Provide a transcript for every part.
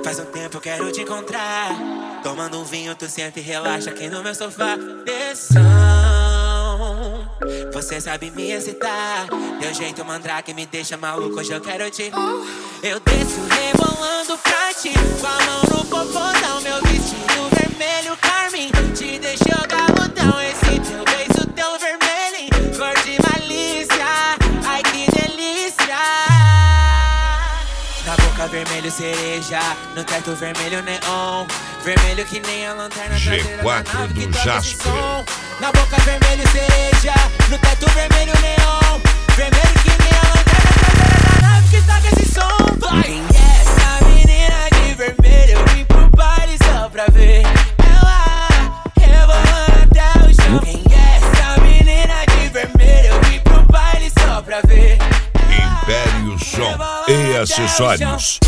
Faz um tempo eu quero te encontrar. Tomando um vinho, tu senta e relaxa aqui no meu sofá. Pressão, você sabe me excitar. Teu jeito mandrake me deixa maluco, hoje eu quero te. Eu desço rebolando pra ti, com a mão no popozão. Meu vestido vermelho carmim te deixou galudão. Esse teu beijo tão vermelho, cor de malícia. Ai que delícia. Na boca vermelho cereja, no teto vermelho neon. Vermelho que nem a lanterna traseira da nave que toca esse som. Na boca vermelho cereja, no teto vermelho neon. Vermelho que nem a lanterna traseira da nave que toca esse som. Quem é essa menina de vermelho? Eu vim pro baile só pra ver ela rebolando até o chão. Quem é essa menina de vermelho? Eu vim pro baile só pra ver Império Som e acessórios.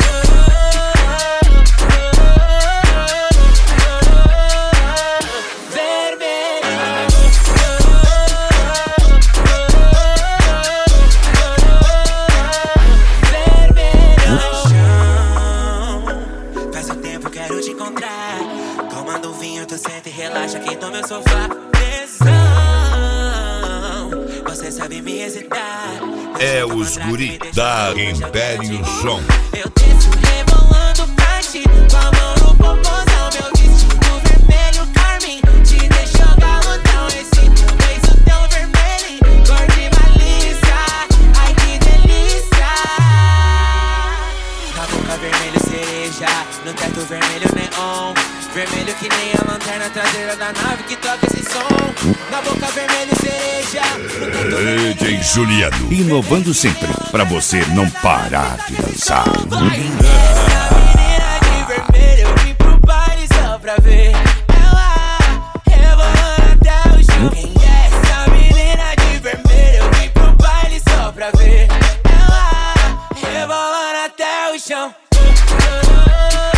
Faz um tempo quero te encontrar. Tomando um vinho, tu senta e relaxa aqui no meu sofá. Tesão, você sabe me excitar. É os guri da Império Som. Eu desço rebolando pra ti, com a mão no popozão. Meu vestido vermelho carmim te deixou galudão. Esse teu beijo tão vermelho, cor de malícia. Ai que delícia. Na boca vermelho cereja, no teto vermelho neon. Vermelho que nem a lanterna traseira da nave que toca esse som. Na boca vermelho cereja, no teto vermelho DJ Juliano, inovando sempre pra você não parar de dançar. Quem é essa menina de vermelho? Eu vim pro baile só pra ver ela rebolando até o chão. Quem é essa menina de vermelho? Eu vim pro baile só pra ver ela rebolando até o chão.